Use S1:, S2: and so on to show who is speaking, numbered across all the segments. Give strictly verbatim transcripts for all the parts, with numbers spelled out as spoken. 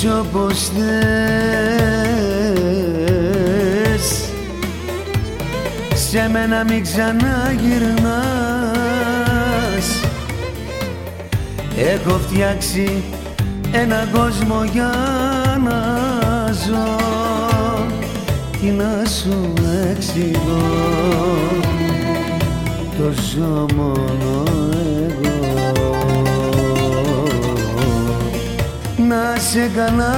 S1: ζεις όπως θες, σε μένα μην ξαναγυρνάς. Έχω φτιάξει έναν κόσμο για να ζω, τι να σου εξηγώ, το ζω μόνο εγώ. Να σε καλά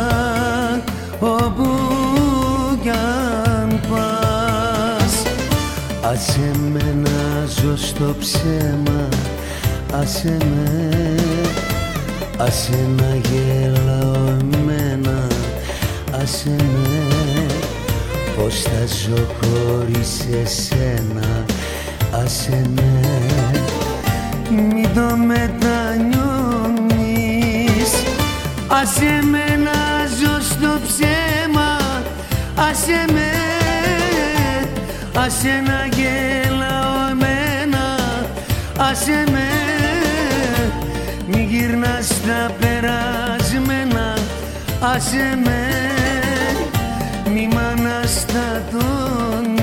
S1: όπου κι αν πας, άσε με να ζω στο ψέμα, άσε με, άσε να γελάω εμένα, άσε με, πως θα ζω χωρίς εσένα, άσε με, μην το μετανιώνεις, άσε με να ζω στο ψέμα, άσε με, άσε να γελάω εμένα, άσε με, μη γυρνάς στα περασμένα, άσε με, μη μ' αναστατώνεις.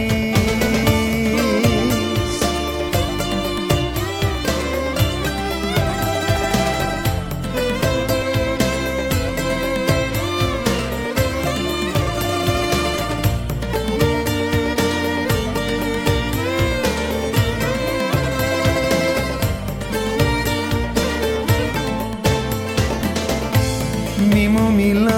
S1: Μη μου μιλάς,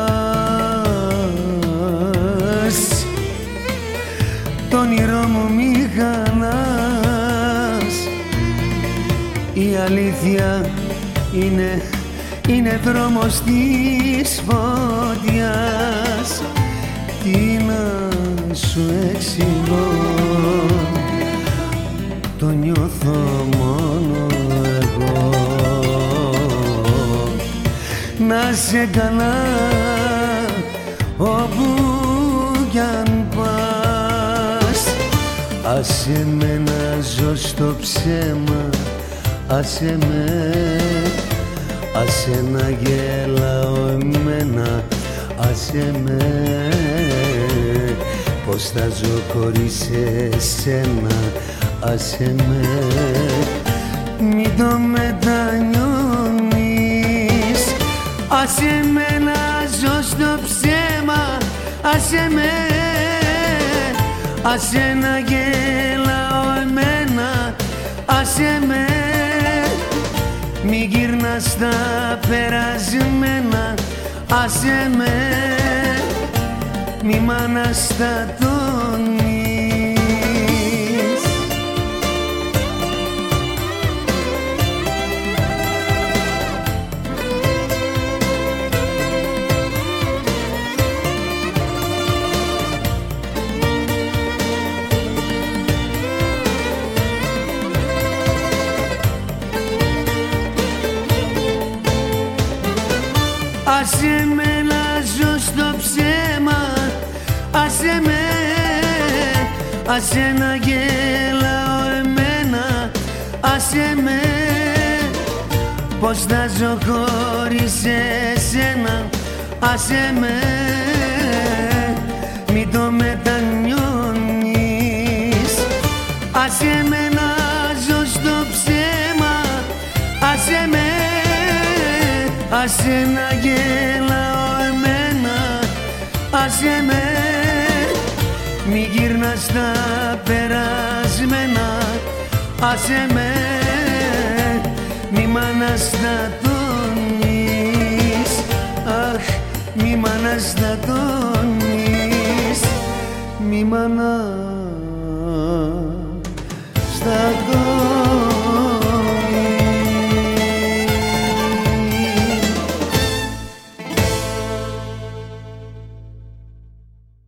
S1: το όνειρό μου μη χαλάς. Η αλήθεια είναι, είναι δρόμος της φωτιάς. Τι να σου εξηγώ, το νιώθω μόνο εγώ. Να σε καλά όπου κι αν πας, άσε με να ζω στο ψέμα, άσε με, άσε να γελάω εμένα, άσε με, πως θα ζω χωρίς εσένα, άσε με, μην το μετανιώνεις, άσε με να ζω στο ψέμα, άσε με, άσε να γελάω εμένα, άσε με, μη γυρνάς στα περασμένα, άσε με, μη μ' αναστατώνεις. Άσε με να ζω στο ψέμα, άσε με, άσε να γελάω εμένα, άσε με, πως θα ζω χωρίς εσένα, άσε με, μην το μετανιώνεις, άσε με να ζω στο ψέμα, άσε με, άσε να γελάω εμένα, άσε με, μη γυρνάς στα περασμένα, άσε με, μη μ' αναστατώνεις, αχ, μη μ' αναστατώνεις, μη μ' αναστατώνεις.